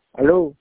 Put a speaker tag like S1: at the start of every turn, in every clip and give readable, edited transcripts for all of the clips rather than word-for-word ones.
S1: Aló,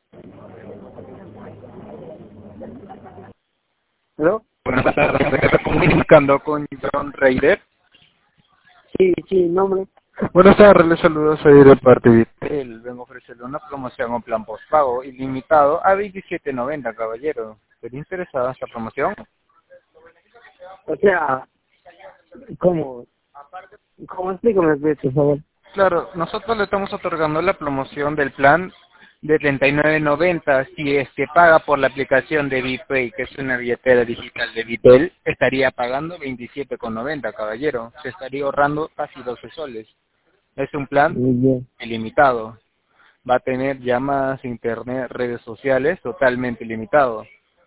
S1: aló,
S2: Buenas tardes, me estoy comunicando con John Reider.
S1: sí, nombre.
S2: Buenas tardes, les saludo, soy de parte de Vitel. Vengo a ofrecerle una promoción o plan postpago ilimitado a 27.90, caballero. ¿Estaría interesado en esta promoción?
S1: O sea, ¿cómo? ¿Cómo explícame, por favor?
S2: Claro, nosotros le estamos otorgando la promoción del plan de 39.90. Si es que paga por la aplicación de BitPay, que es una billetera digital de Vitel, estaría pagando 27.90, caballero. Se estaría ahorrando casi 12 soles. Es un plan
S1: Ya,
S2: ilimitado. Va a tener llamadas, internet, redes sociales totalmente ilimitado.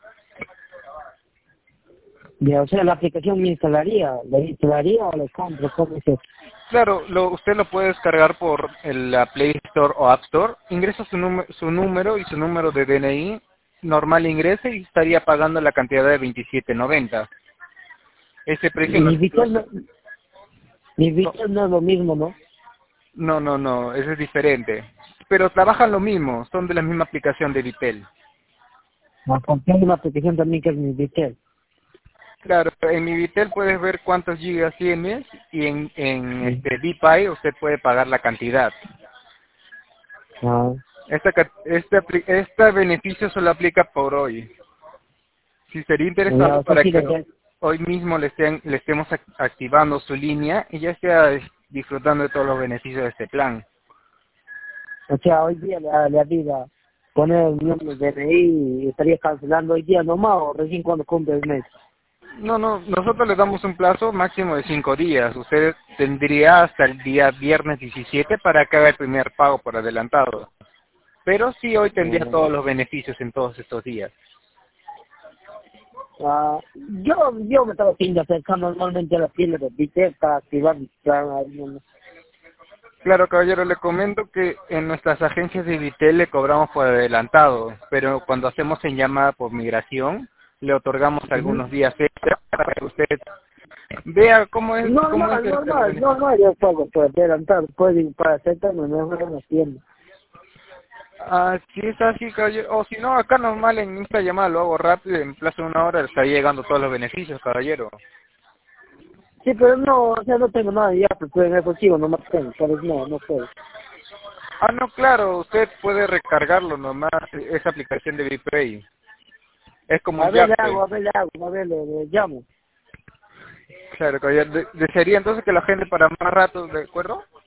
S1: ya, o sea, la aplicación la instalaría o la compro, ¿cómo es eso?
S2: Claro, usted lo puede descargar por la Play Store o App Store. Ingresa su número y su número de DNI. Normal ingrese y estaría pagando la cantidad de 27.90. Ese precio
S1: Mi Vitel no, mi
S2: no,
S1: Vitel no es lo mismo, ¿no?
S2: no, ese es diferente. Pero trabajan lo mismo, son de la misma aplicación de Vitel.
S1: Porque hay una aplicación también que es mi Vitel.
S2: Claro, en mi Vitel puedes ver cuántos gigas tienes y en
S1: Sí.
S2: BPay usted puede pagar la cantidad.
S1: Ah,
S2: Este beneficio solo aplica por hoy. Si sería
S1: ya,
S2: interesado
S1: o sea,
S2: para
S1: sí,
S2: que hoy mismo le estemos activando su línea y ya esté disfrutando de todos los beneficios de este plan.
S1: o sea, hoy día le avisa poner el número de DNI y estaría cancelando hoy día nomás o recién cuando cumple el mes.
S2: No, nosotros le damos un plazo máximo de 5 días. Usted tendría hasta el día viernes 17 para que haga el primer pago por adelantado. Pero sí hoy tendría
S1: Ah.
S2: todos los beneficios en todos estos días.
S1: Yo me estaba haciendo acercar normalmente a la tienda de Vitel para activar mi plan ahí, ¿no?
S2: Claro, caballero, le comento que en nuestras agencias de Vitel le cobramos por adelantado, pero cuando hacemos en llamada por migración, le otorgamos
S1: Ujú.
S2: algunos días extra para que usted vea cómo es el beneficio.
S1: Normal, yo pago por adelantar, puede para aceptarme mejor en la tienda.
S2: Ah, si es así, caballero, o si no, acá normal en esta llamada lo hago rápido, en plazo de una hora está llegando todos los beneficios, caballero.
S1: Sí, pero no, o sea, no tengo nada ya, pues en efectivo, no más tengo, pero no puedo.
S2: Ah, no, claro, usted puede recargarlo nomás, esa aplicación de BitPay. Es como
S1: A
S2: un
S1: ver,
S2: Yape.
S1: a ver, le llamo.
S2: Claro, caballero, desearía entonces que la gente para más rato, ¿de acuerdo?